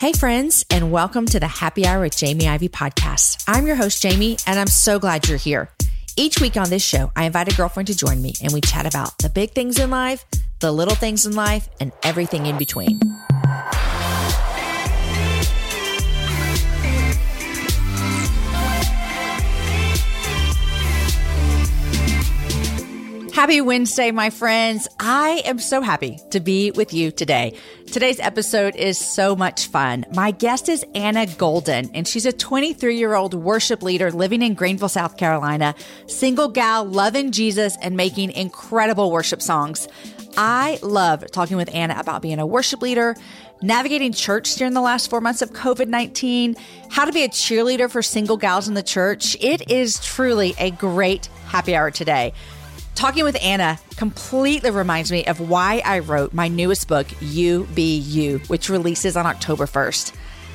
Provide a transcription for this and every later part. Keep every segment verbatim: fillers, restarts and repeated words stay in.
Hey friends, and welcome to the Happy Hour with Jamie Ivey podcast. I'm your host, Jamie, and I'm so glad you're here. Each week on this show, I invite a girlfriend to join me and we chat about the big things in life, the little things in life, and everything in between. Happy Wednesday, my friends. I am so happy to be with you today. Today's episode is so much fun. My guest is Anna Golden, and she's a twenty-three-year-old worship leader living in Greenville, South Carolina, single gal, loving Jesus and making incredible worship songs. I love talking with Anna about being a worship leader, navigating church during the last four months of covid nineteen, how to be a cheerleader for single gals in the church. It is truly a great happy hour today. Talking with Anna completely reminds me of why I wrote my newest book, You Be You, which releases on October first.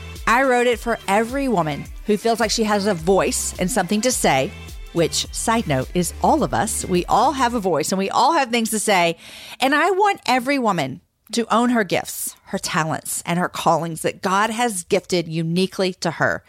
I wrote it for every woman who feels like she has a voice and something to say, which, side note, is all of us. We all have a voice and we all have things to say. And I want every woman to own her gifts, her talents, and her callings that God has gifted uniquely to her.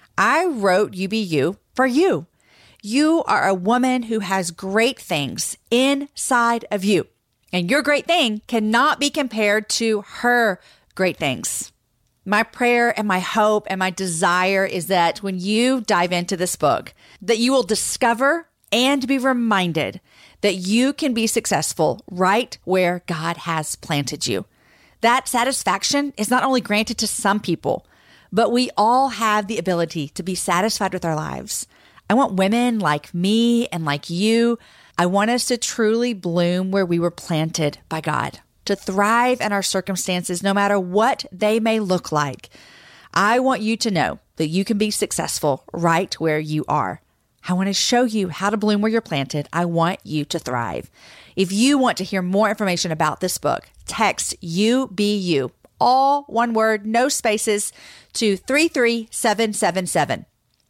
I wrote You Be You for you. You are a woman who has great things inside of you, and your great thing cannot be compared to her great things. My prayer and my hope and my desire is that when you dive into this book, that you will discover and be reminded that you can be successful right where God has planted you. That satisfaction is not only granted to some people, but we all have the ability to be satisfied with our lives. I want women like me and like you. I want us to truly bloom where we were planted by God, to thrive in our circumstances, no matter what they may look like. I want you to know that you can be successful right where you are. I want to show you how to bloom where you're planted. I want you to thrive. If you want to hear more information about this book, text You Be You, all one word, no spaces, to three three seven seven seven.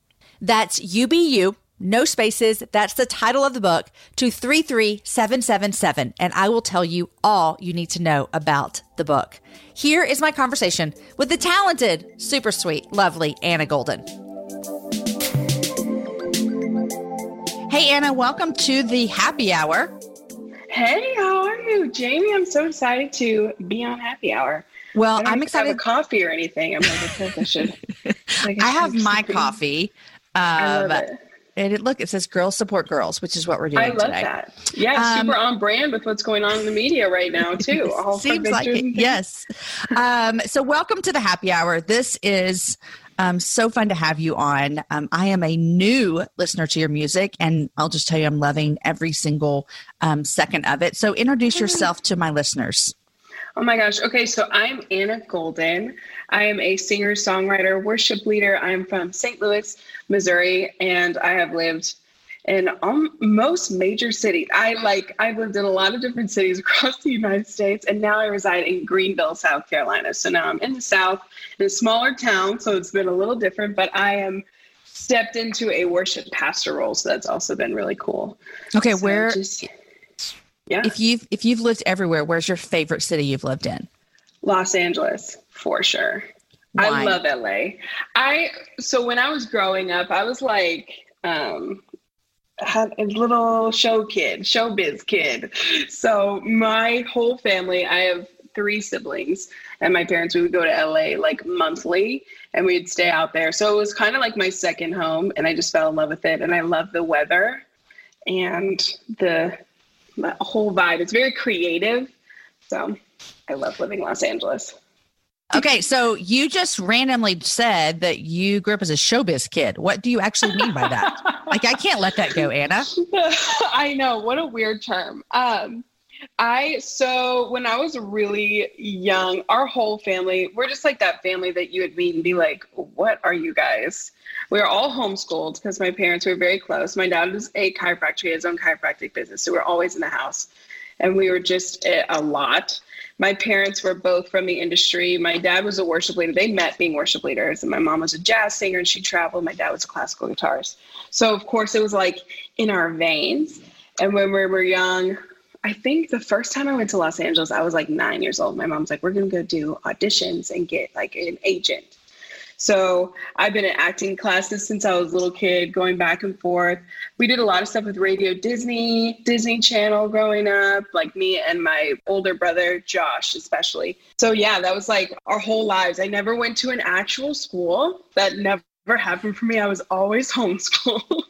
That's You Be You, no spaces. That's the title of the book, to three three seven seven seven. And I will tell you all you need to know about the book. Here is my conversation with the talented, super sweet, lovely Anna Golden. Hey, Anna, welcome to the Happy Hour. Hey, how are you, Jamie? I'm so excited to be on Happy Hour. Well, I don't I'm excited. Have a coffee or anything. I'm like, I think I should. Like, I have my coffee. Um, I love it. And it, look, it says girls support girls, which is what we're doing I love today. that. Yeah, Um, super on brand with what's going on in the media right now, too. All Seems like it, yes. Um, so welcome to the Happy Hour. This is um, so fun to have you on. Um, I am a new listener to your music, and I'll just tell you I'm loving every single um, second of it. So introduce yourself to my listeners. Oh my gosh. Okay, so I'm Anna Golden. I am a singer, songwriter, worship leader. I'm from Saint Louis, Missouri, and I have lived in um, most major cities. I like I've lived in a lot of different cities across the United States, and now I reside in Greenville, South Carolina. So now I'm in the South, in a smaller town, so it's been a little different, but I am stepped into a worship pastor role, so that's also been really cool. Okay, so where just, yeah. if you've if you've lived everywhere, where's your favorite city you've lived in? Los Angeles, for sure. Why? I love L A. I so when I was growing up, I was like um, had a little show kid, showbiz kid. So my whole family, I have three siblings, and my parents, we would go to L A like monthly, and we'd stay out there. So it was kind of like my second home, and I just fell in love with it. And I love the weather and the, the whole vibe. It's very creative. So I love living in Los Angeles. Okay, so you just randomly said that you grew up as a showbiz kid. What do you actually mean by that? Like, I can't let that go, Anna. I know. What a weird term. Um, I, so when I was really young, our whole family, we're just like that family that you would meet and be like, what are you guys? We were all homeschooled because my parents were very close. My dad was a chiropractor. He had his own chiropractic business. So we're always in the house, and we were just a lot. My parents were both from the industry. My dad was a worship leader. They met being worship leaders. And my mom was a jazz singer and she traveled. My dad was a classical guitarist. So of course it was like in our veins. And when we were young, I I think the first time I went to Los Angeles, I was like nine years old. My mom's like, we're going to go do auditions and get like an agent. So I've been in acting classes since I was a little kid, going back and forth. We did a lot of stuff with Radio Disney, Disney Channel growing up, like me and my older brother, Josh, especially. So yeah, that was like our whole lives. I never went to an actual school. That never happened for me. I was always homeschooled.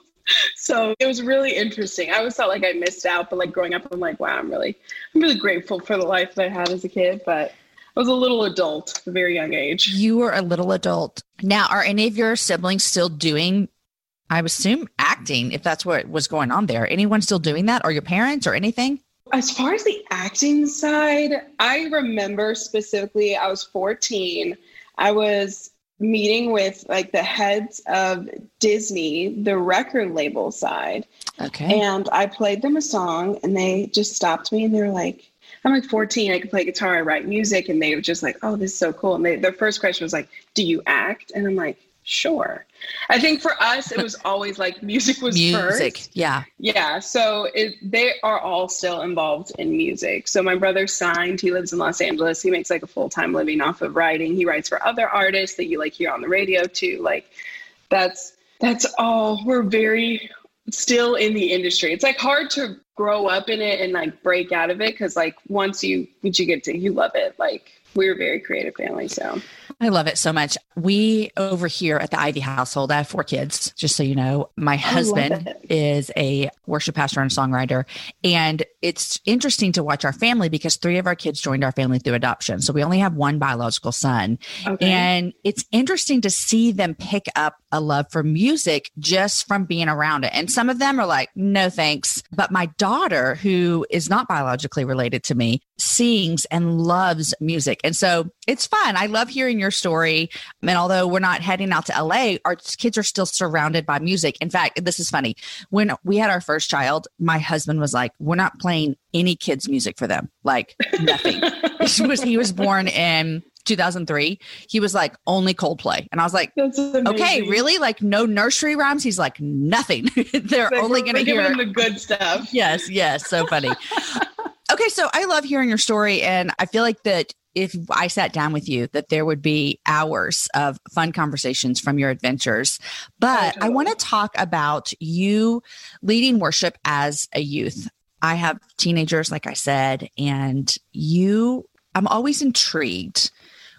So it was really interesting. I always felt like I missed out, but like growing up, I'm like, wow, I'm really, I'm really grateful for the life that I had as a kid. But I was a little adult at a very young age. You were a little adult. Now, are any of your siblings still doing, I assume, acting, if that's what was going on there? Anyone still doing that, or your parents or anything? As far as the acting side, I remember specifically, I was fourteen. I was meeting with like the heads of Disney, the record label side. Okay. And I played them a song and they just stopped me and they were like, I'm like fourteen, I can play guitar, I write music. And they were just like, oh, this is so cool. And they, their first question was like, do you act? And I'm like, sure. I think for us, it was always like music was music. First. Yeah. Yeah. So it, they are all still involved in music. So my brother's signed, he lives in Los Angeles. He makes like a full-time living off of writing. He writes for other artists that you like hear on the radio too. Like that's, that's all. We're very still in the industry. It's like hard to grow up in it and like break out of it. Cause like once you, once you get to, you love it. Like we're a very creative family. So I love it so much. We over here at the Ivy household, I have four kids, just so you know. My husband is a worship pastor and songwriter. And it's interesting to watch our family because three of our kids joined our family through adoption. So we only have one biological son. Okay. And it's interesting to see them pick up a love for music just from being around it. And some of them are like, no, thanks. But my daughter, who is not biologically related to me, sings and loves music. And so it's fun. I love hearing your story. And although we're not heading out to L A, our kids are still surrounded by music. In fact, this is funny. When we had our first child, my husband was like, we're not playing any kids' music for them. Like nothing. he, was, he was born in two thousand three. He was like, only Coldplay. And I was like, okay, really? Like no nursery rhymes? He's like, nothing. They're like, only going to hear the good stuff. Yes, yes. So funny. Okay, so I love hearing your story. And I feel like that if I sat down with you, that there would be hours of fun conversations from your adventures. But oh, totally. I want to talk about you leading worship as a youth. I have teenagers, like I said, and you, I'm always intrigued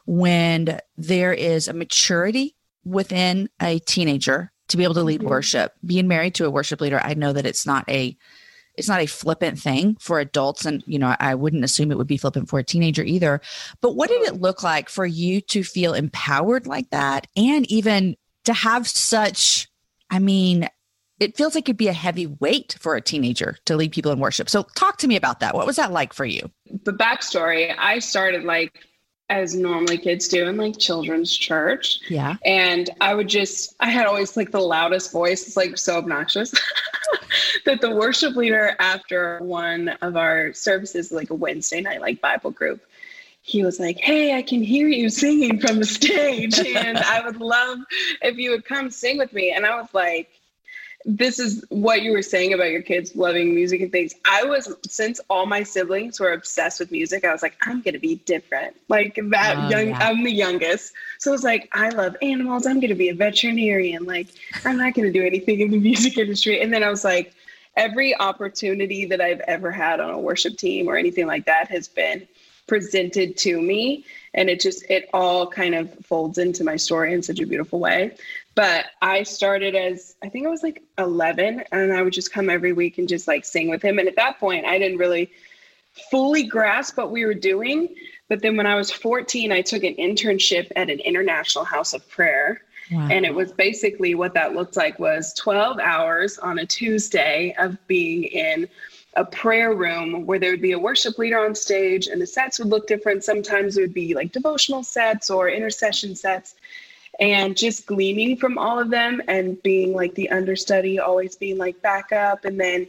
when there is a maturity within a teenager to be able to lead mm-hmm. worship. Being married to a worship leader, I know that it's not a It's not a flippant thing for adults. And, you know, I wouldn't assume it would be flippant for a teenager either. But what did it look like for you to feel empowered like that? And even to have such, I mean, it feels like it'd be a heavy weight for a teenager to lead people in worship. So talk to me about that. What was that like for you? The backstory, I started like, as normally kids do in like children's church. Yeah. And I would just, I had always like the loudest voice. It's like so obnoxious that the worship leader after one of our services, like a Wednesday night, like Bible group, he was like, hey, I can hear you singing from the stage. And I would love if you would come sing with me. And I was like, this is what you were saying about your kids loving music and things. I was, since all my siblings were obsessed with music, I was like, I'm going to be different. Like that oh, young, yeah. I'm the youngest. So I was like, I love animals. I'm going to be a veterinarian. Like, I'm not going to do anything in the music industry. And then I was like, every opportunity that I've ever had on a worship team or anything like that has been presented to me. And it just, it all kind of folds into my story in such a beautiful way. But I started as, I think I was like eleven, and I would just come every week and just like sing with him. And at that point, I didn't really fully grasp what we were doing. But then when I was fourteen, I took an internship at an international house of prayer. Wow. And it was basically what that looked like was twelve hours on a Tuesday of being in a prayer room where there would be a worship leader on stage, and the sets would look different. Sometimes it would be like devotional sets or intercession sets. And just gleaning from all of them and being like the understudy, always being like backup. And then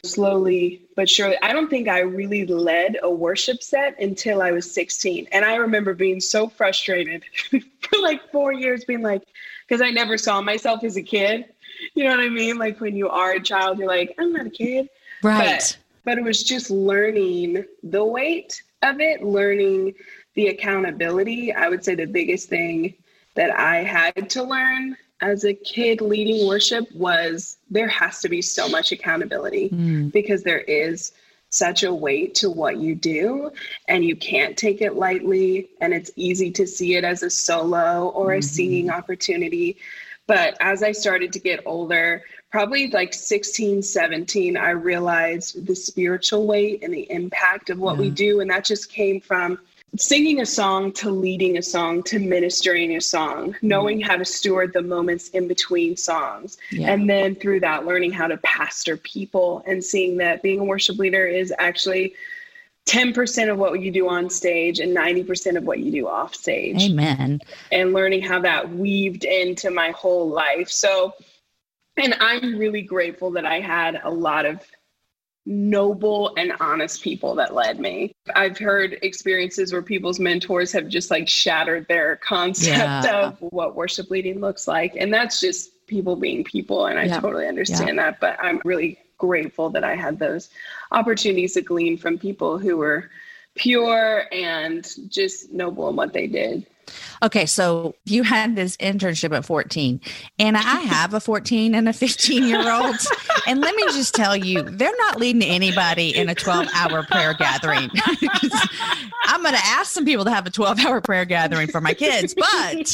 slowly but surely, I don't think I really led a worship set until I was sixteen. And I remember being so frustrated for like four years being like, because I never saw myself as a kid. You know what I mean? Like when you are a child, you're like, I'm not a kid. Right. but it was just learning the weight of it, learning the accountability. I would say the biggest thing that I had to learn as a kid leading worship was there has to be so much accountability mm. because there is such a weight to what you do and you can't take it lightly. And it's easy to see it as a solo or mm-hmm. a singing opportunity. But as I started to get older, probably like sixteen, seventeen, I realized the spiritual weight and the impact of what yeah. we do. And that just came from singing a song to leading a song to ministering a song, knowing mm. how to steward the moments in between songs. Yeah. And then through that, learning how to pastor people and seeing that being a worship leader is actually ten percent of what you do on stage and ninety percent of what you do off stage. Amen. And learning how that weaved into my whole life. So, and I'm really grateful that I had a lot of noble and honest people that led me. I've heard experiences where people's mentors have just like shattered their concept yeah. of what worship leading looks like. And that's just people being people. And I yeah. totally understand yeah. that. But I'm really grateful that I had those opportunities to glean from people who were pure and just noble in what they did. Okay, so you had this internship at fourteen, and I have a fourteen and a fifteen year old. And let me just tell you, they're not leading anybody in a twelve hour prayer gathering. I'm going to ask some people to have a twelve hour prayer gathering for my kids, but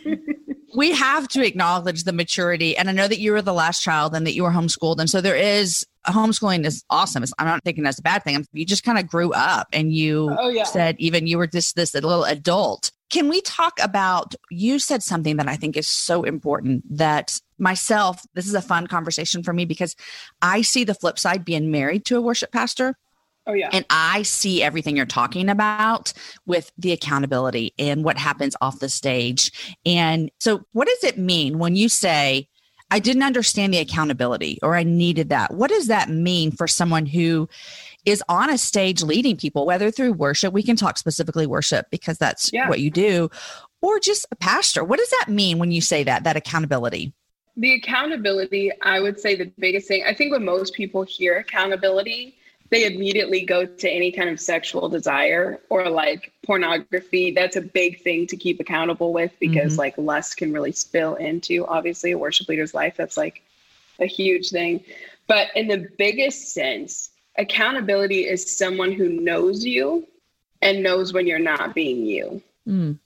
we have to acknowledge the maturity. And I know that you were the last child and that you were homeschooled. And so there is homeschooling is awesome. It's, I'm not thinking that's a bad thing. You just kind of grew up and you oh, yeah. said even you were just this little adult. Can we talk about, you said something that I think is so important that myself, this is a fun conversation for me because I see the flip side being married to a worship pastor. Oh, yeah. And I see everything you're talking about with the accountability and what happens off the stage. And so what does it mean when you say, I didn't understand the accountability or I needed that? What does that mean for someone who is on a stage leading people, whether through worship, we can talk specifically worship because that's yeah. what you do, or just a pastor? What does that mean when you say that, that accountability? The accountability, I would say the biggest thing, I think when most people hear accountability, they immediately go to any kind of sexual desire or like pornography. That's a big thing to keep accountable with because mm-hmm. like lust can really spill into obviously a worship leader's life. That's like a huge thing. But in the biggest sense, accountability is someone who knows you and knows when you're not being you. Mm.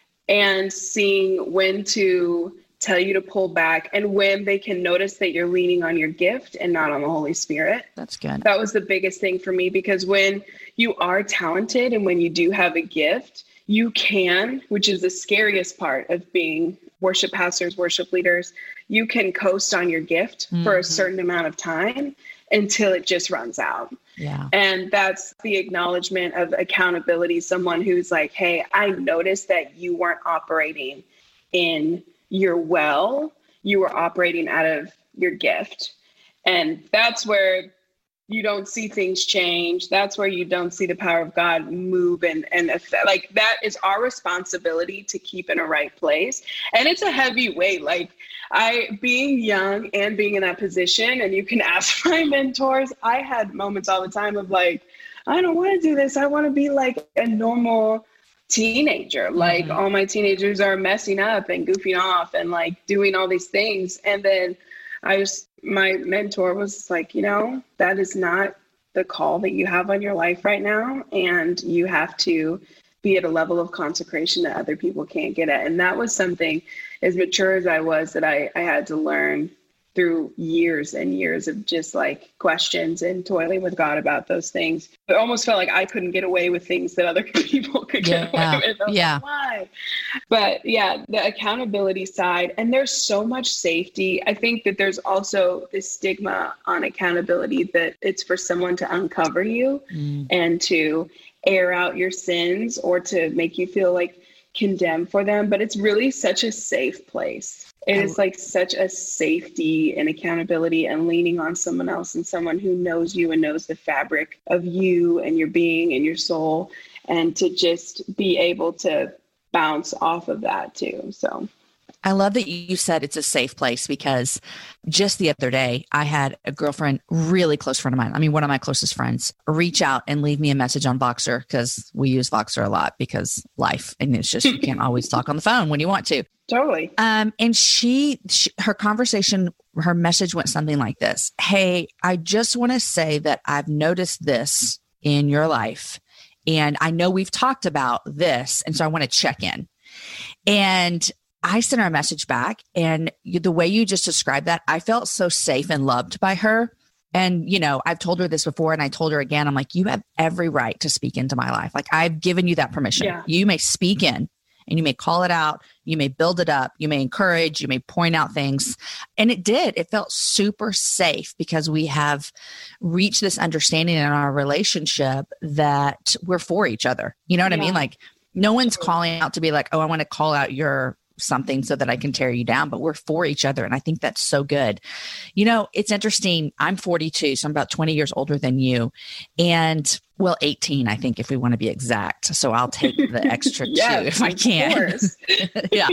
And seeing when to tell you to pull back and when they can notice that you're leaning on your gift and not on the Holy Spirit. That's good. That was the biggest thing for me because when you are talented and when you do have a gift, you can, which is the scariest part of being worship pastors, worship leaders, you can coast on your gift mm-hmm. for a certain amount of time until it just runs out. Yeah. And that's the acknowledgement of accountability. Someone who's like, hey, I noticed that you weren't operating in your well, you were operating out of your gift. And that's where you don't see things change. That's where you don't see the power of God move and, and affect. Like that is our responsibility to keep in a right place. And it's a heavy weight. Like I, being young and being in that position, and you can ask my mentors, I had moments all the time of like, I don't want to do this. I want to be like a normal teenager. Like mm-hmm. all my teenagers are messing up and goofing off and like doing all these things. And then I just, my mentor was like, you know, that is not the call that you have on your life right now. And you have to be at a level of consecration that other people can't get at. And that was something, as mature as I was, that I, I had to learn through years and years of just like questions and toiling with God about those things. It almost felt like I couldn't get away with things that other people could get yeah. away with. Yeah. Like, why? But yeah, the accountability side, and there's so much safety. I think that there's also this stigma on accountability that it's for someone to uncover you mm. and to air out your sins or to make you feel like condemned for them. But it's really such a safe place. It is like such a safety and accountability and leaning on someone else and someone who knows you and knows the fabric of you and your being and your soul, and to just be able to bounce off of that too. So I love that you said it's a safe place, because just the other day, I had a girlfriend, really close friend of mine. I mean, one of my closest friends, reach out and leave me a message on Voxer, because we use Voxer a lot because life, and it's just, you can't always talk on the phone when you want to. Totally. Um, and she, she, her conversation, her message went something like this. Hey, I just want to say that I've noticed this in your life, and I know we've talked about this, and so I want to check in. And I sent her a message back, and you, the way you just described that, I felt so safe and loved by her. And, you know, I've told her this before, and I told her again, I'm like, you have every right to speak into my life. Like, I've given you that permission. Yeah. You may speak in, and you may call it out. You may build it up. You may encourage, you may point out things. And it did. It felt super safe, because we have reached this understanding in our relationship that we're for each other. You know what yeah. I mean? Like, no one's calling out to be like, oh, I want to call out your something so that I can tear you down, but we're for each other. And I think that's so good. You know, it's interesting. I'm forty-two, so I'm about twenty years older than you. And well, eighteen, I think, if we want to be exact. So I'll take the extra yes, two if I can. yeah.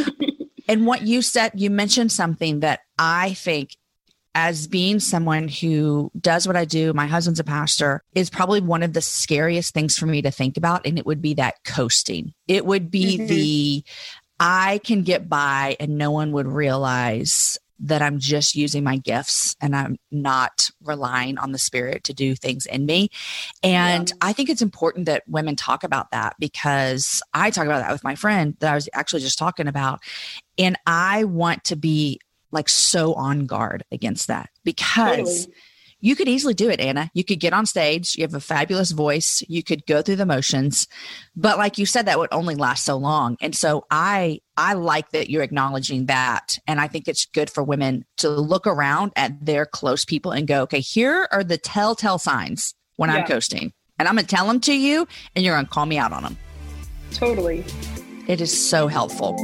And what you said, you mentioned something that I think, as being someone who does what I do, my husband's a pastor, is probably one of the scariest things for me to think about. And it would be that coasting. It would be mm-hmm. the, I can get by and no one would realize that I'm just using my gifts and I'm not relying on the Spirit to do things in me. And yeah. I think it's important that women talk about that, because I talk about that with my friend that I was actually just talking about. And I want to be like so on guard against that, because totally. You could easily do it, Anna. You could get on stage. You have a fabulous voice. You could go through the motions. But like you said, that would only last so long. And so I I like that you're acknowledging that. And I think it's good for women to look around at their close people and go, okay, here are the telltale signs when yeah. I'm coasting. And I'm going to tell them to you, and you're going to call me out on them. Totally. It is so helpful.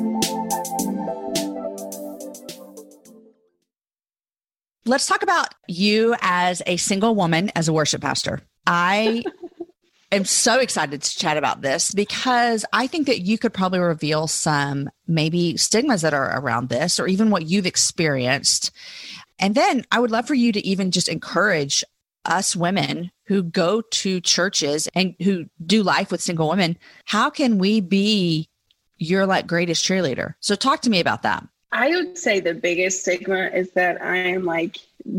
Let's talk about you as a single woman, as a worship pastor. I am so excited to chat about this, because I think that you could probably reveal some maybe stigmas that are around this, or even what you've experienced. And then I would love for you to even just encourage us women who go to churches and who do life with single women. How can we be your like greatest cheerleader? So talk to me about that. I would say the biggest stigma is that I am like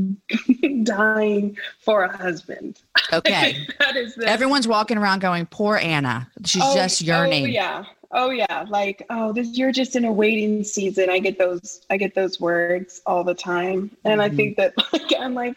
dying for a husband. Okay. That is the- Everyone's walking around going, poor Anna. She's oh, just yearning. Oh yeah. Oh yeah. Like, oh, this, you're just in a waiting season. I get those, I get those words all the time. And mm-hmm. I think that like, I'm like,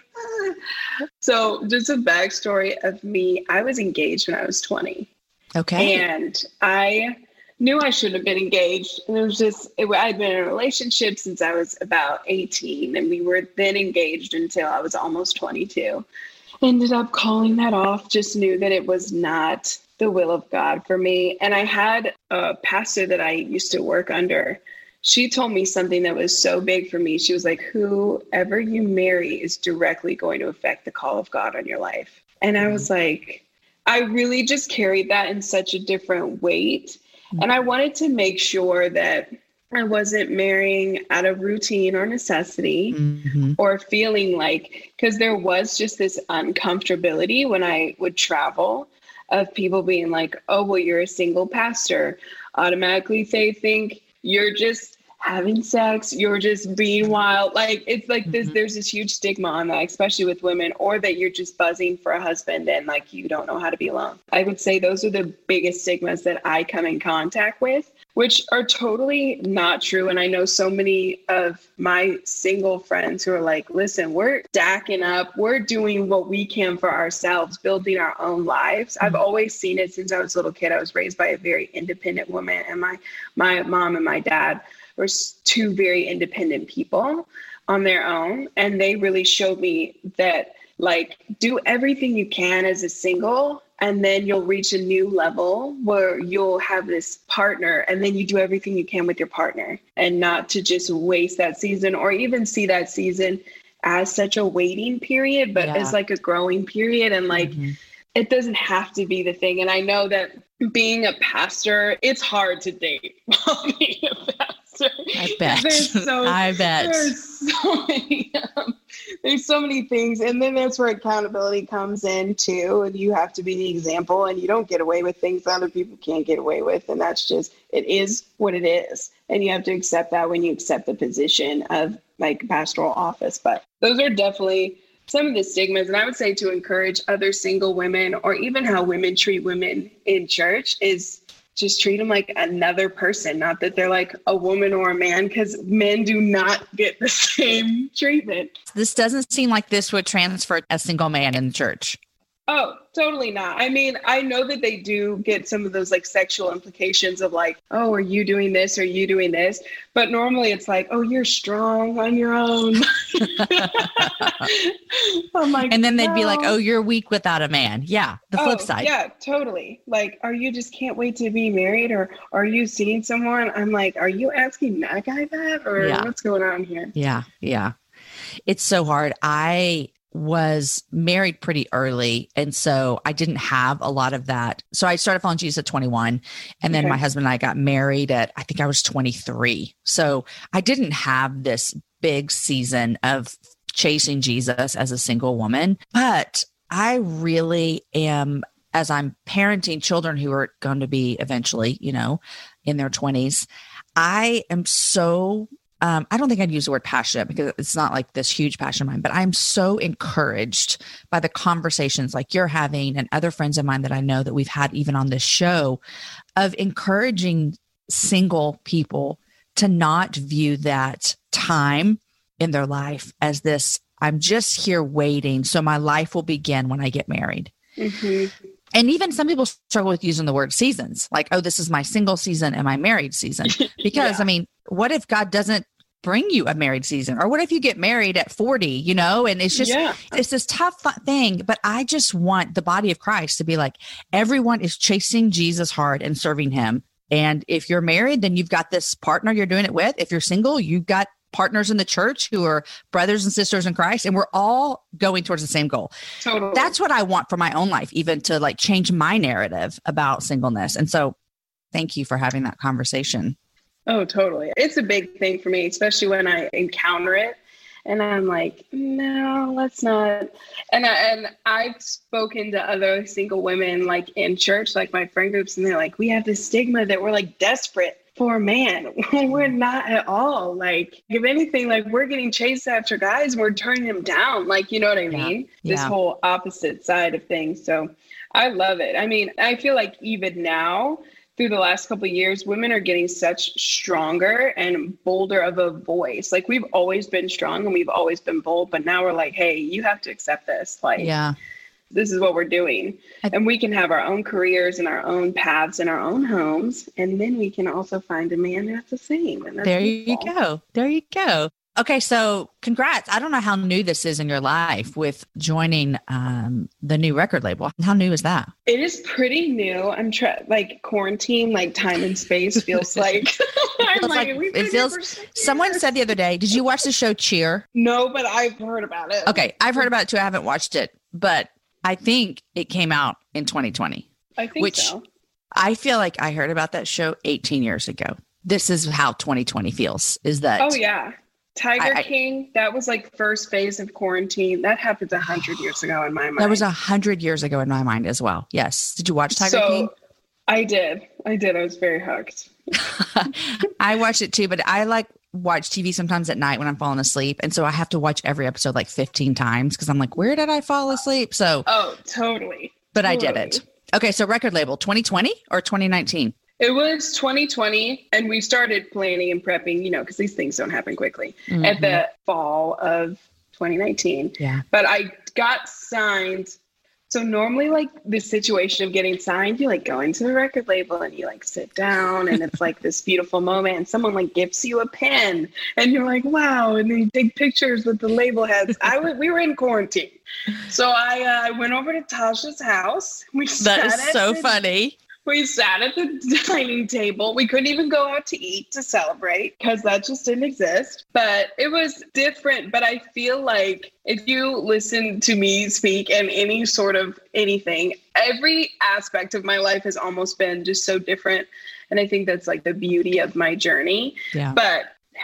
ah. So just a backstory of me. I was engaged when I was twenty. Okay. And I knew I shouldn't have been engaged. And it was just, it, I'd been in a relationship since I was about eighteen, and we were then engaged until I was almost twenty-two. Ended up calling that off, just knew that it was not the will of God for me. And I had a pastor that I used to work under. She told me something that was so big for me. She was like, whoever you marry is directly going to affect the call of God on your life. And I was like, I really just carried that in such a different weight. And I wanted to make sure that I wasn't marrying out of routine or necessity mm-hmm. or feeling like, because there was just this uncomfortability when I would travel of people being like, oh, well, you're a single pastor. Automatically they think you're just having sex, you're just being wild. Like, it's like this, mm-hmm. there's this huge stigma on that, especially with women, or that you're just buzzing for a husband and like, you don't know how to be alone. I would say those are the biggest stigmas that I come in contact with, which are totally not true. And I know so many of my single friends who are like, listen, we're stacking up, we're doing what we can for ourselves, building our own lives. Mm-hmm. I've always seen it since I was a little kid. I was raised by a very independent woman, and my, my mom and my dad were two very independent people on their own. And they really showed me that, like, do everything you can as a single, and then you'll reach a new level where you'll have this partner, and then you do everything you can with your partner, and not to just waste that season, or even see that season as such a waiting period, but yeah. as like a growing period. And like, mm-hmm. it doesn't have to be the thing. And I know that being a pastor, it's hard to date while being a pastor. I bet. There's so, I bet. There's so many, um, there's so many things. And then that's where accountability comes in too. And you have to be the example, and you don't get away with things that other people can't get away with. And that's just, it is what it is. And you have to accept that when you accept the position of like pastoral office. But those are definitely some of the stigmas. And I would say to encourage other single women, or even how women treat women in church, is just treat them like another person. Not that they're like a woman or a man, because men do not get the same treatment. This doesn't seem like this would transfer a single man in the church. Oh, totally not. I mean, I know that they do get some of those like sexual implications of like, oh, are you doing this? Are you doing this? But normally it's like, oh, you're strong on your own. I'm like, and then they'd no. be like, oh, you're weak without a man. Yeah. The flip oh, side. Yeah, totally. Like, are you just can't wait to be married, or are you seeing someone? I'm like, are you asking that guy that, or yeah. what's going on here? Yeah. Yeah. It's so hard. I was married pretty early. And so I didn't have a lot of that. So I started following Jesus at twenty-one. And then okay. my husband and I got married at, I think I was twenty-three. So I didn't have this big season of chasing Jesus as a single woman. But I really am, as I'm parenting children who are going to be eventually, you know, in their twenties, I am so Um, I don't think I'd use the word passionate, because it's not like this huge passion of mine, but I'm so encouraged by the conversations like you're having and other friends of mine that I know that we've had even on this show, of encouraging single people to not view that time in their life as this, I'm just here waiting, so my life will begin when I get married. Mm-hmm. And even some people struggle with using the word seasons, like, oh, this is my single season and my married season. Because, yeah. I mean, what if God doesn't bring you a married season? Or what if you get married at forty, you know? And it's just, yeah. it's this tough thing. But I just want the body of Christ to be like, everyone is chasing Jesus hard and serving him. And if you're married, then you've got this partner you're doing it with. If you're single, you've got partners in the church who are brothers and sisters in Christ, and we're all going towards the same goal. Totally. That's what I want for my own life, even to like change my narrative about singleness. And so thank you for having that conversation. Oh, totally. It's a big thing for me, especially when I encounter it. And I'm like, no, let's not. And, I, and I've spoken to other single women like in church, like my friend groups, and they're like, we have this stigma that we're like desperate for a man. We're not at all. Like, if anything, like we're getting chased after guys and we're turning them down. Like, you know what I mean? Yeah. This yeah. whole opposite side of things. So I love it. I mean, I feel like even now, through the last couple of years, women are getting such stronger and bolder of a voice. Like, we've always been strong and we've always been bold, but now we're like, hey, you have to accept this. Like, yeah. this is what we're doing. And we can have our own careers and our own paths and our own homes. And then we can also find a man that's the same. And that's there beautiful. you go. There you go. Okay. So congrats. I don't know how new this is in your life with joining um, the new record label. How new is that? It is pretty new. I'm trying, like quarantine, like time and space feels like. I'm feels like, like it feels. Someone said the other day, did you watch the show Cheer? No, but I've heard about it. Okay. I've heard about it too. I haven't watched it, but I think it came out in twenty twenty. I think which so. I feel like I heard about that show eighteen years ago. This is how twenty twenty feels, is that. Oh, yeah. Tiger I, King, that was like first phase of quarantine. That happened a hundred years ago in my mind. That was a hundred years ago in my mind as well. Yes. Did you watch Tiger so, King? I did. I did. I was very hooked. I watched it too, but I like watch T V sometimes at night when I'm falling asleep. And so I have to watch every episode like fifteen times because I'm like, where did I fall asleep? So, oh, totally. But totally. I did it. Okay. So record label twenty twenty or twenty nineteen? It was twenty twenty, and we started planning and prepping, you know, because these things don't happen quickly, mm-hmm. at the fall of twenty nineteen. Yeah. But I got signed. So normally, like, the situation of getting signed, you, like, go into the record label and you, like, sit down, and it's, like, this beautiful moment, and someone, like, gifts you a pen, and you're like, wow, and then you take pictures with the label heads. I w- we were in quarantine. So I uh, went over to Tasha's house. We that is so the- funny. We sat at the dining table. We couldn't even go out to eat to celebrate because that just didn't exist. But it was different. But I feel like if you listen to me speak and any sort of anything, every aspect of my life has almost been just so different. And I think that's like the beauty of my journey. Yeah. But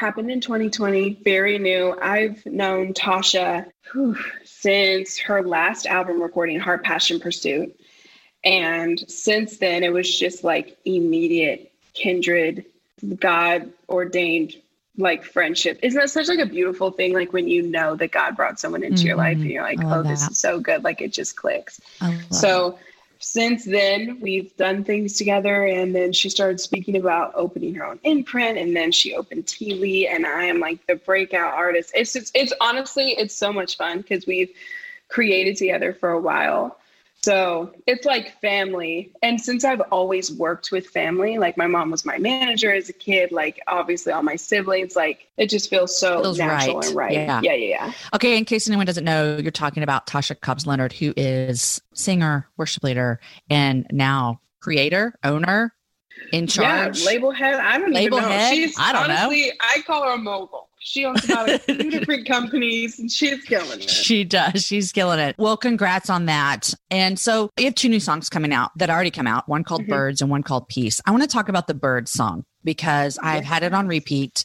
happened in twenty twenty, very new. I've known Tasha whew, since her last album recording, Heart, Passion, Pursuit. And since then, it was just like immediate kindred, God ordained like friendship. Isn't that such like a beautiful thing? Like when you know that God brought someone into mm-hmm. your life and you're like, oh, this that. is so good. Like it just clicks. So that. Since then we've done things together, and then she started speaking about opening her own imprint, and then she opened Teely, and I am like the breakout artist. It's, it's, it's honestly, it's so much fun because we've created together for a while. So it's like family. And since I've always worked with family, like my mom was my manager as a kid, like obviously all my siblings, like it just feels so feels natural right. and right. Yeah. yeah, yeah, yeah. Okay. In case anyone doesn't know, you're talking about Tasha Cobbs Leonard, who is singer, worship leader, and now creator, owner, in charge. Yeah, label head. I don't label even know. Head? She's I don't honestly, know. I call her a mogul. She owns about a few different companies, and she's killing it. She does. She's killing it. Well, congrats on that. And so you have two new songs coming out that already come out, one called mm-hmm. Birds and one called Peace. I want to talk about the Birds song because I've had it on repeat,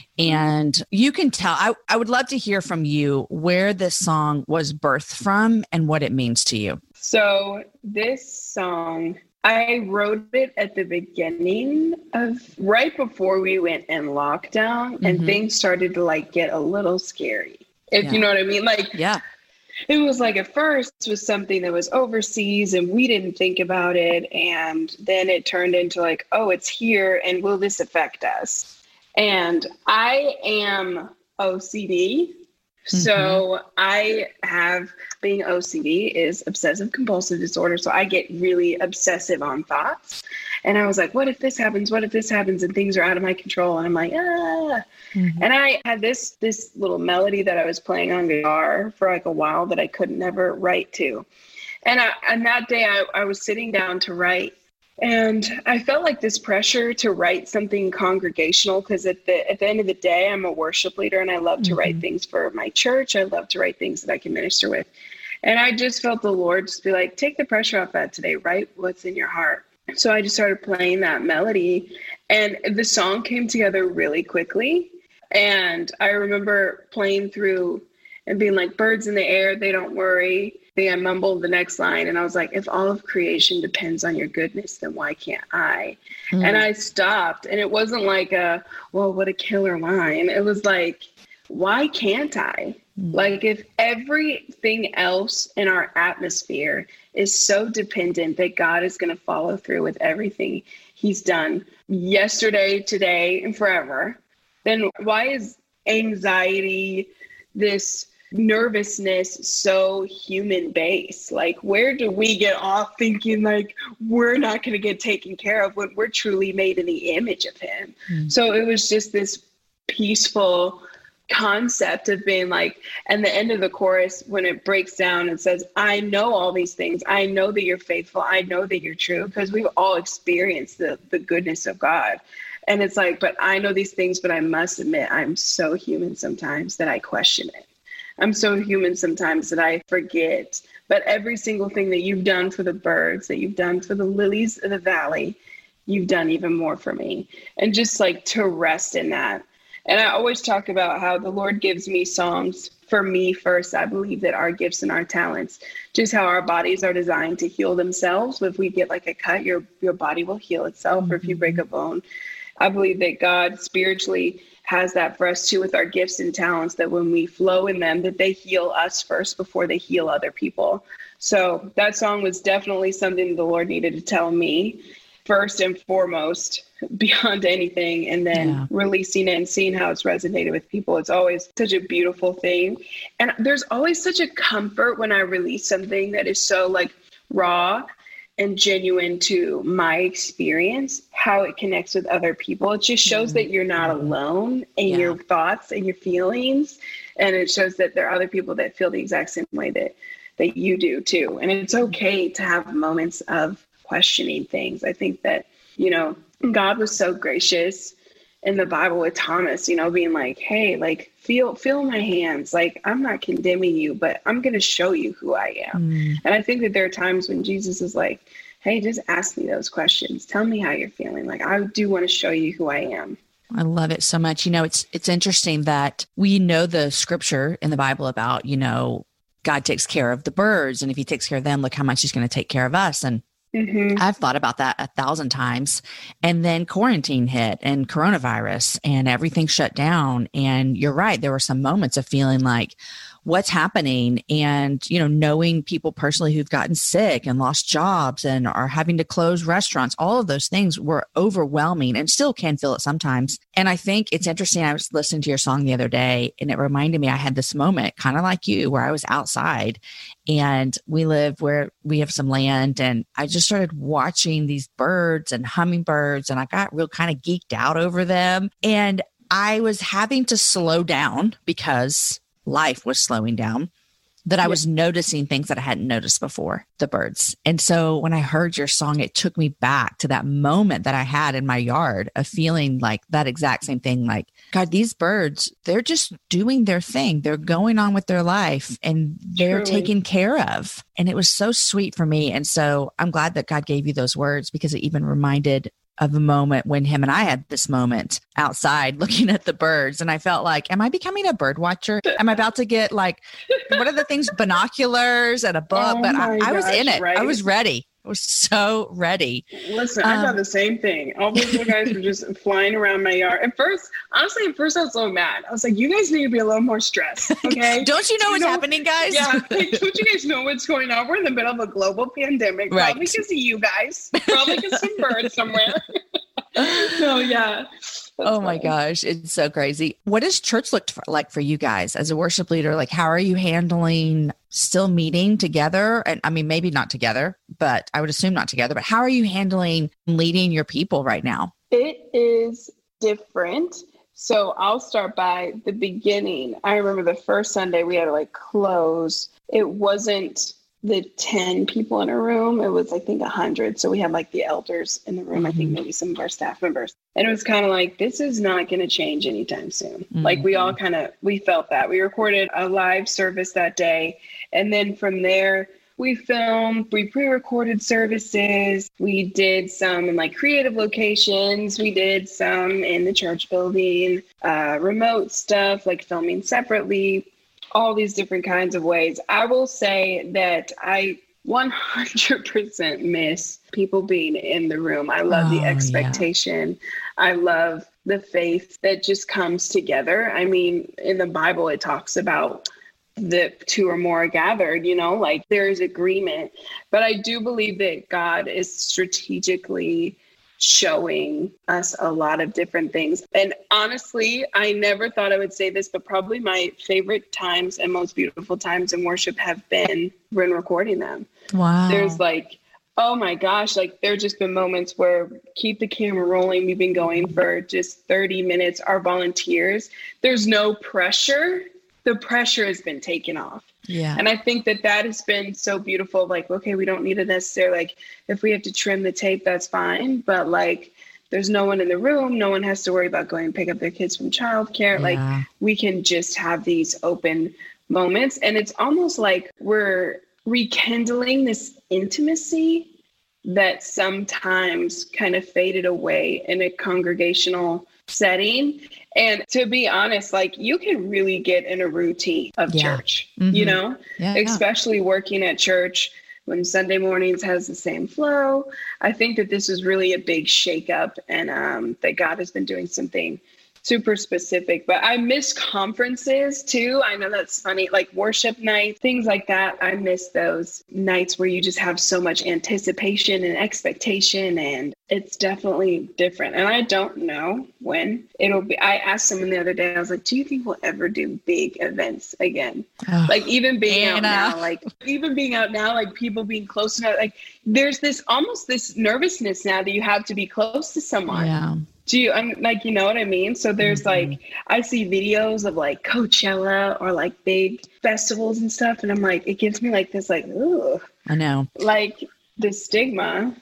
and you can tell, I, I would love to hear from you where this song was birthed from and what it means to you. So this song, I wrote it at the beginning of right before we went in lockdown, mm-hmm. and things started to like get a little scary, if yeah. you know what I mean. Like, yeah, it was like at first it was something that was overseas and we didn't think about it. And then it turned into like, oh, it's here. And will this affect us? And I am O C D. So mm-hmm. I have, being O C D is obsessive compulsive disorder. So I get really obsessive on thoughts. And I was like, what if this happens? What if this happens? And things are out of my control. And I'm like, ah. Mm-hmm. And I had this, this little melody that I was playing on guitar for like a while that I could never write to. And I, and that day I, I was sitting down to write. And I felt like this pressure to write something congregational, because at the at the end of the day, I'm a worship leader and I love to mm-hmm. write things for my church. I love to write things that I can minister with. And I just felt the Lord just be like, take the pressure off that today, write what's in your heart. So I just started playing that melody, and the song came together really quickly. And I remember playing through and being like, birds in the air, they don't worry. I mumbled the next line, and I was like, if all of creation depends on your goodness, then why can't I? Mm. And I stopped, and it wasn't like a, well, what a killer line. It was like, why can't I? Mm. Like, if everything else in our atmosphere is so dependent that God is going to follow through with everything he's done yesterday, today, and forever, then why is anxiety, this nervousness, so human based? Like, where do we get off thinking like we're not going to get taken care of when we're truly made in the image of him? Mm. So it was just this peaceful concept of being like, and the end of the chorus, when it breaks down and says, I know all these things. I know that you're faithful. I know that you're true, because we've all experienced the, the goodness of God. And it's like, but I know these things, but I must admit, I'm so human sometimes that I question it. I'm so human sometimes that I forget. But every single thing that you've done for the birds, that you've done for the lilies of the valley, you've done even more for me. And just like to rest in that. And I always talk about how the Lord gives me songs for me first. I believe that our gifts and our talents, just how our bodies are designed to heal themselves. If we get like a cut, your, your body will heal itself. Mm-hmm. Or if you break a bone, I believe that God spiritually has that for us too, with our gifts and talents, that when we flow in them, that they heal us first before they heal other people. So that song was definitely something the Lord needed to tell me first and foremost, beyond anything. And then yeah. releasing it and seeing how it's resonated with people. It's always such a beautiful thing. And there's always such a comfort when I release something that is so like raw and genuine to my experience, how it connects with other people. It just shows mm-hmm. that you're not alone in yeah. your thoughts and your feelings. And it shows that there are other people that feel the exact same way that, that you do too. And it's okay to have moments of questioning things. I think that, you know, God was so gracious in the Bible with Thomas, you know, being like, hey, like, feel, feel my hands. Like, I'm not condemning you, but I'm going to show you who I am. Mm. And I think that there are times when Jesus is like, hey, just ask me those questions. Tell me how you're feeling. Like, I do want to show you who I am. I love it so much. You know, it's it's interesting that we know the scripture in the Bible about, you know, God takes care of the birds. And if he takes care of them, look how much he's going to take care of us. And mm-hmm. I've thought about that a thousand times. And then quarantine hit and coronavirus and everything shut down. And you're right. There were some moments of feeling like, what's happening? And, you know, knowing people personally who've gotten sick and lost jobs and are having to close restaurants, all of those things were overwhelming and still can feel it sometimes. And I think it's interesting. I was listening to your song the other day and it reminded me, I had this moment kind of like you where I was outside and we live where we have some land and I just started watching these birds and hummingbirds and I got real kind of geeked out over them. And I was having to slow down because life was slowing down, that I was noticing things that I hadn't noticed before, the birds. And so when I heard your song, it took me back to that moment that I had in my yard of feeling like that exact same thing. Like, God, these birds, they're just doing their thing. They're going on with their life and they're Truly. taken care of. And it was so sweet for me. And so I'm glad that God gave you those words because it even reminded of a moment when him and I had this moment outside looking at the birds. And I felt like, am I becoming a bird watcher? Am I about to get like, what are the things, binoculars and a book? Oh but I, gosh, I was in it. right? I was ready. I was so ready. Listen, um, I got the same thing. All those little guys were just flying around my yard. At first, honestly, at first I was so mad. I was like, you guys need to be a little more stressed, okay? Don't you know you what's know, happening, guys? Yeah, like, don't you guys know what's going on? We're in the middle of a global pandemic. Right. Probably because of you guys. Probably because some birds somewhere. No, yeah. That's oh funny. my gosh. It's so crazy. What does church look for, like for you guys as a worship leader? Like, how are you handling still meeting together? And I mean, maybe not together, but I would assume not together, but how are you handling leading your people right now? It is different. So I'll start by the beginning. I remember the first Sunday we had to like close. It wasn't the ten people in a room. It was, I think, one hundred. So we had like the elders in the room. Mm-hmm. I think maybe some of our staff members. And it was kind of like, this is not going to change anytime soon. Mm-hmm. Like we all kind of, we felt that. We recorded a live service that day. And then from there, we filmed, we pre-recorded services. We did some in like creative locations. We did some in the church building, uh, remote stuff, like filming separately. All these different kinds of ways. I will say that I one hundred percent miss people being in the room. I love oh, the expectation. Yeah. I love the faith that just comes together. I mean, in the Bible, it talks about the two or more are gathered, you know, like there is agreement. But I do believe that God is strategically showing us a lot of different things. And honestly, I never thought I would say this, but probably my favorite times and most beautiful times in worship have been when recording them. Wow. There's like, oh my gosh, like there just been moments where keep the camera rolling. We've been going for just thirty minutes. Our volunteers, there's no pressure. The pressure has been taken off. Yeah. And I think that that has been so beautiful. Like, okay, we don't need to necessarily, like, if we have to trim the tape, that's fine. But like, there's no one in the room. No one has to worry about going and pick up their kids from childcare. Yeah. Like, we can just have these open moments. And it's almost like we're rekindling this intimacy that sometimes kind of faded away in a congregational setting. And to be honest, like you can really get in a routine of yeah. church, mm-hmm. you know, yeah, especially yeah. working at church when Sunday mornings has the same flow. I think that this is really a big shakeup and um, that God has been doing something super specific. But I miss conferences too. I know that's funny, like worship nights, things like that. I miss those nights where you just have so much anticipation and expectation, and it's definitely different. And I don't know when it'll be. I asked someone the other day, I was like, do you think we'll ever do big events again? Oh, like even being Anna. out now, like even being out now, like people being close enough, like there's this almost this nervousness now that you have to be close to someone. Yeah. Do you, I'm like, you know what I mean? So there's mm-hmm. like, I see videos of like Coachella or like big festivals and stuff. And I'm like, it gives me like this, like, ooh. I know. Like the stigma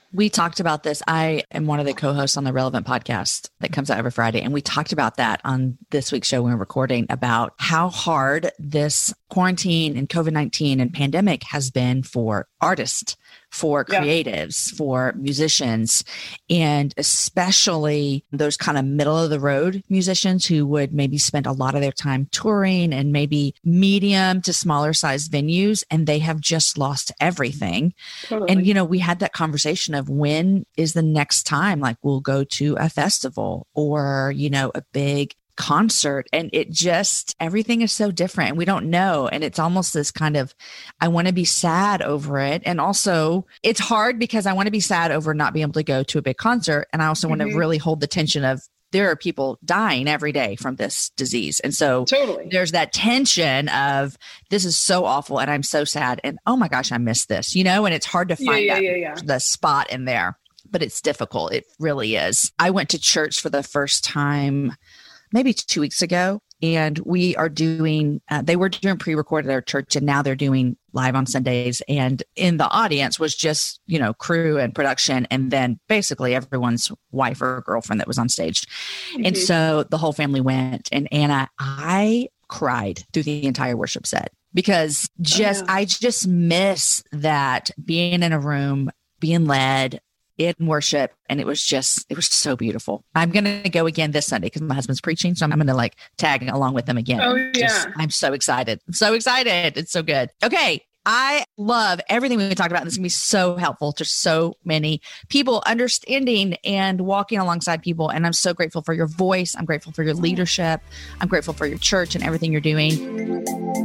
We talked about this. I am one of the co-hosts on the Relevant podcast that comes out every Friday. And we talked about that on this week's show when we were recording about how hard this quarantine and COVID nineteen and pandemic has been for artists, for creatives, yeah. for musicians, and especially those kind of middle of the road musicians who would maybe spend a lot of their time touring and maybe medium to smaller size venues, and they have just lost everything. Totally. And, you know, we had that conversation of when is the next time, like we'll go to a festival or, you know, a big concert, and it just, everything is so different and we don't know. And it's almost this kind of, I want to be sad over it. And also it's hard because I want to be sad over not being able to go to a big concert. And I also mm-hmm. want to really hold the tension of there are people dying every day from this disease. And so totally. There's that tension of this is so awful and I'm so sad. And oh my gosh, I missed this, you know, and it's hard to find yeah, yeah, that, yeah, yeah. the spot in there, but it's difficult. It really is. I went to church for the first time maybe two weeks ago, and we are doing, uh, they were doing pre-recorded at our church, and now they're doing live on Sundays. And in the audience was just, you know, crew and production, and then basically everyone's wife or girlfriend that was on stage. Mm-hmm. And so the whole family went, and Anna, I cried through the entire worship set because just, oh, yeah. I just miss that being in a room, being led in worship. And it was just, it was so beautiful. I'm going to go again this Sunday because my husband's preaching. So I'm going to like tag along with him again. Oh, yeah. Just, I'm so excited. I'm so excited. It's so good. Okay. I love everything we talked about. And this is going to be so helpful to so many people understanding and walking alongside people. And I'm so grateful for your voice. I'm grateful for your leadership. I'm grateful for your church and everything you're doing.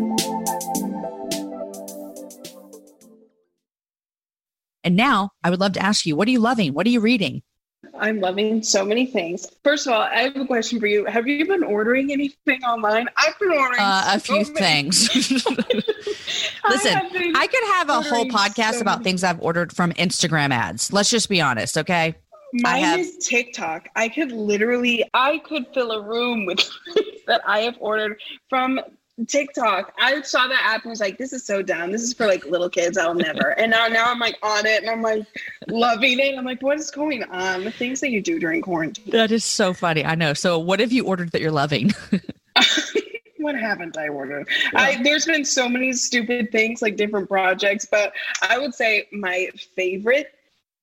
And now I would love to ask you, what are you loving? What are you reading? I'm loving so many things. First of all, I have a question for you. Have you been ordering anything online? I've been ordering uh, a few so things. Listen, I, I could have a whole podcast so about many. things I've ordered from Instagram ads. Let's just be honest, okay? Mine have- is TikTok. I could literally, I could fill a room with things that I have ordered from TikTok. I saw that app and was like, this is so dumb. This is for like little kids. I'll never. And now, now I'm like on it and I'm like loving it. I'm like, what is going on? The things that you do during quarantine. That is so funny. I know. So what have you ordered that you're loving? What haven't I ordered? Yeah. I, there's been so many stupid things, like different projects, but I would say my favorite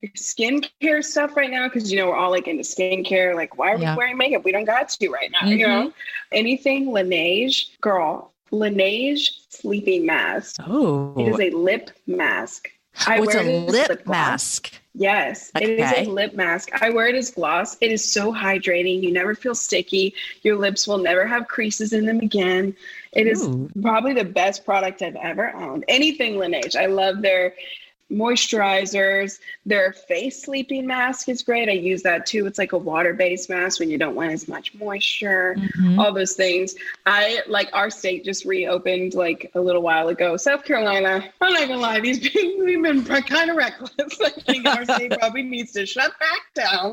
skincare stuff right now, because, you know, we're all like into skincare. Like, why are yeah. we wearing makeup? We don't got to right now, mm-hmm. you know? Anything Laneige, girl, Laneige sleeping mask. Oh. It is a lip mask. I oh, it's wear a it lip, lip mask. Yes, okay. It is a lip mask. I wear it as gloss. It is so hydrating. You never feel sticky. Your lips will never have creases in them again. It Ooh. is probably the best product I've ever owned. Anything Laneige. I love their moisturizers. Their face sleeping mask is great. I use that too. It's like a water-based mask when you don't want as much moisture, mm-hmm. all those things. I like our state just reopened like a little while ago. South Carolina, I'm not gonna lie, these people, we've been kind of reckless. I think our state probably needs to shut back down.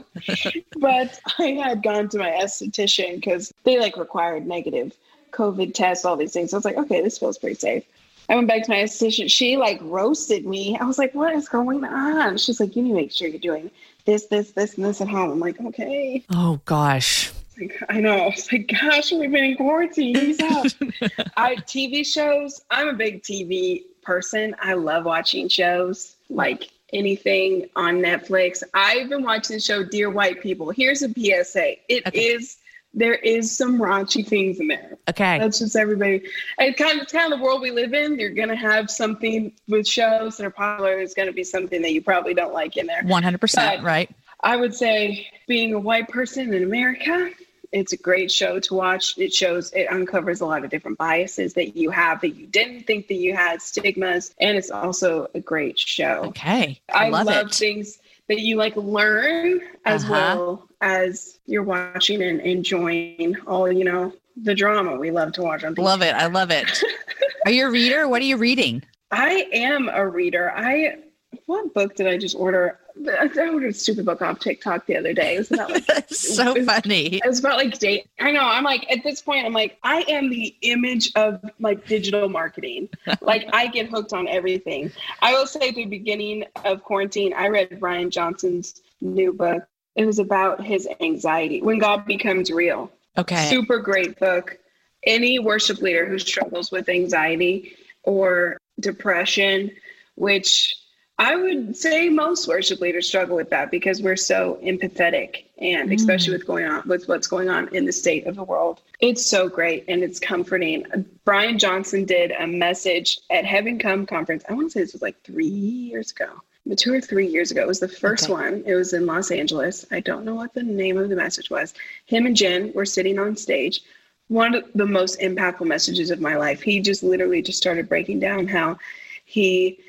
But I had gone to my esthetician because they like required negative COVID tests, all these things. So I was like, okay, this feels pretty safe. I went back to my esthetician. She like roasted me. I was like, what is going on? She's like, you need to make sure you're doing this, this, this, and this at home. I'm like, okay. Oh, gosh. Like, I know. It's like, gosh, we've been in quarantine. Ease up. I T V shows. I'm a big T V person. I love watching shows, like anything on Netflix. I've been watching the show Dear White People. Here's a P S A. It okay. is... There is some raunchy things in there. Okay. That's just everybody. It's kind of, it's kind of the world we live in. You're going to have something with shows that are popular. There's going to be something that you probably don't like in there. one hundred percent, but right? I would say being a white person in America, it's a great show to watch. It shows, it uncovers a lot of different biases that you have that you didn't think that you had, stigmas. And it's also a great show. Okay. I, I love, love it. things that you like learn as uh-huh. well as you're watching and enjoying all, you know, the drama we love to watch on T V. Love it. I love it. Are you a reader? What are you reading? I am a reader. I what book did I just order? I ordered a stupid book off TikTok the other day. It was about like so it was, funny. It was about like date. I know. I'm like, at this point, I'm like, I am the image of like digital marketing. Like I get hooked on everything. I will say at the beginning of quarantine, I read Brian Johnson's new book. It was about his anxiety, When God Becomes Real. Okay. Super great book. Any worship leader who struggles with anxiety or depression, which I would say most worship leaders struggle with that because we're so empathetic, and especially mm. with going on with what's going on in the state of the world. It's so great and it's comforting. Brian Johnson did a message at Heaven Come Conference. I want to say this was like three years ago, two or three years ago. It was the first okay. one. It was in Los Angeles. I don't know what the name of the message was. Him and Jen were sitting on stage. One of the most impactful messages of my life. He just literally just started breaking down how he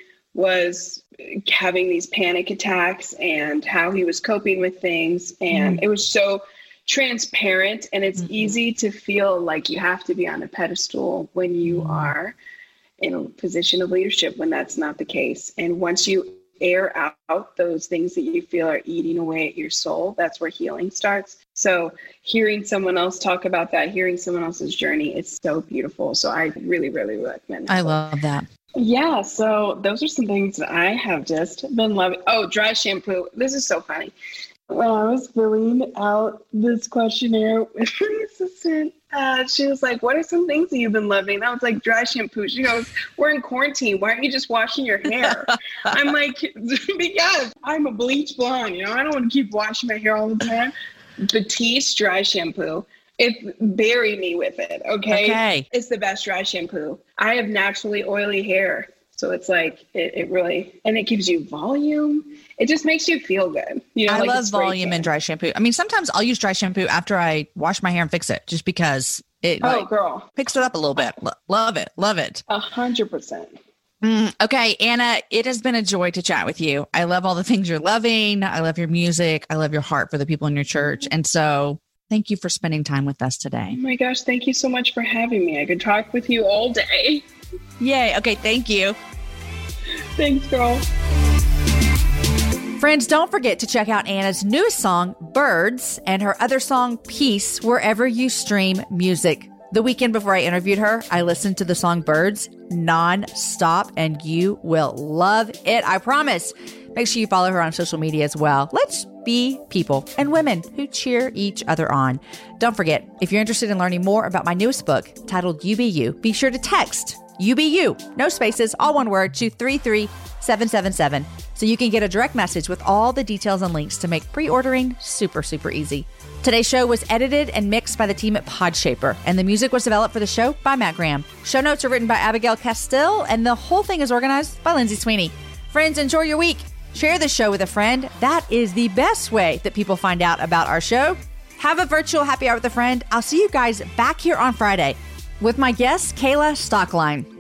was having these panic attacks and how he was coping with things. And mm. it was so transparent, and it's mm-hmm. easy to feel like you have to be on a pedestal when you mm. are in a position of leadership, when that's not the case. And once you air out those things that you feel are eating away at your soul, that's where healing starts. So hearing someone else talk about that, hearing someone else's journey, it's so beautiful. So I really, really recommend it. I love that. Yeah. So those are some things that I have just been loving. Oh, dry shampoo. This is so funny. When I was filling out this questionnaire with my assistant, uh, she was like, what are some things that you've been loving? I was like, dry shampoo. She goes, we're in quarantine. Why aren't you just washing your hair? I'm like, because I'm a bleach blonde. You know, I don't want to keep washing my hair all the time. Batiste dry shampoo. It bury me with it. Okay? Okay. It's the best dry shampoo. I have naturally oily hair. So it's like, it, it really, and it gives you volume. It just makes you feel good. You know, I like love volume in dry shampoo. I mean, sometimes I'll use dry shampoo after I wash my hair and fix it, just because it oh, like, girl. picks it up a little bit. Lo- love it. Love it. A hundred percent. Mm, okay, Anna, it has been a joy to chat with you. I love all the things you're loving. I love your music. I love your heart for the people in your church. And so thank you for spending time with us today. Oh my gosh. Thank you so much for having me. I could talk with you all day. Yay. Okay. Thank you. Thanks, girl. Friends, don't forget to check out Anna's newest song, Birds, and her other song, Peace, wherever you stream music. The weekend before I interviewed her, I listened to the song Birds non-stop, and you will love it. I promise. Make sure you follow her on social media as well. Let's be people and women who cheer each other on. Don't forget, if you're interested in learning more about my newest book titled You Be You, be sure to text U B U, no spaces, all one word, to three three seven seven seven so you can get a direct message with all the details and links to make pre-ordering super, super easy. Today's show was edited and mixed by the team at Podshaper, and the music was developed for the show by Matt Graham. Show notes are written by Abigail Castile, and the whole thing is organized by Lindsay Sweeney. Friends, enjoy your week. Share the show with a friend. That is the best way that people find out about our show. Have a virtual happy hour with a friend. I'll see you guys back here on Friday with my guest, Kayla Stockline.